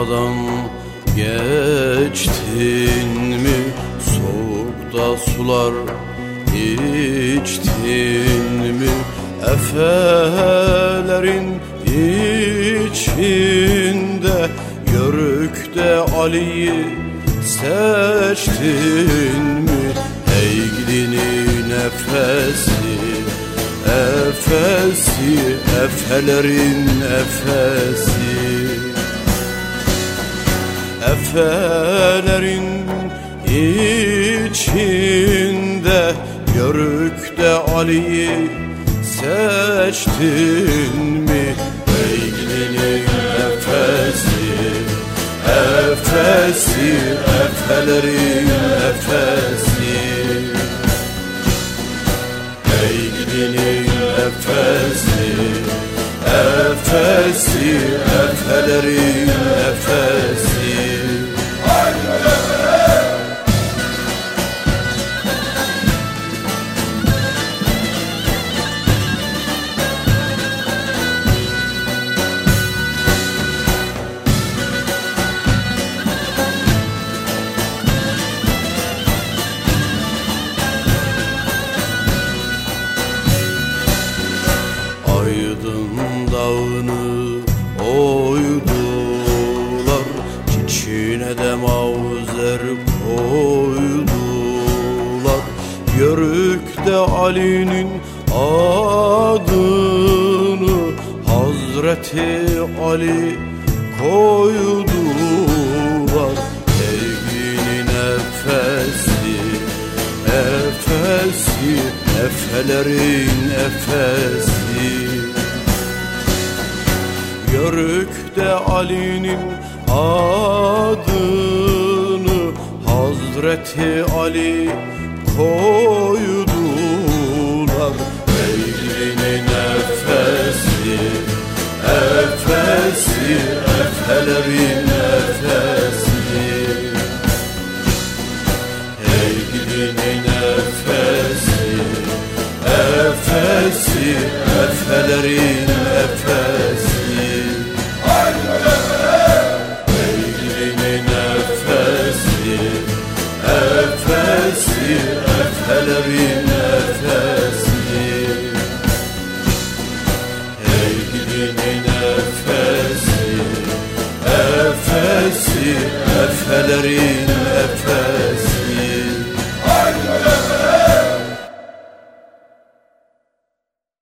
sormadan geçtin mi? Soğukta sular içtin mi? Efelerin içinde Yörük'te Ali'yi seçtin mi? Ey gidinin efesi, efesi, efelerin efesi. Efelerin içinde Yörük'te Ali'yi seçtin mi? Ey gidinin efesi, efesi, efelerin efesi. Ey gidinin efesi, efesi, efelerin efesi. Aydın dağını oydular, içine de mavzer koydular. Yörük'te Ali'nin adını Hazreti Ali koydular. Sevginin efesi, efesi, efelerin efesi. Yörük'te Ali'nin adını Hazreti Ali koydular. Eylinin efesi, efesi, efelerin efesi. Eylinin efesi, efesi, efelerin efesi. Eylinin efesi, efesi, efelerin efesi. Eylinin efesi, efesi, efelerin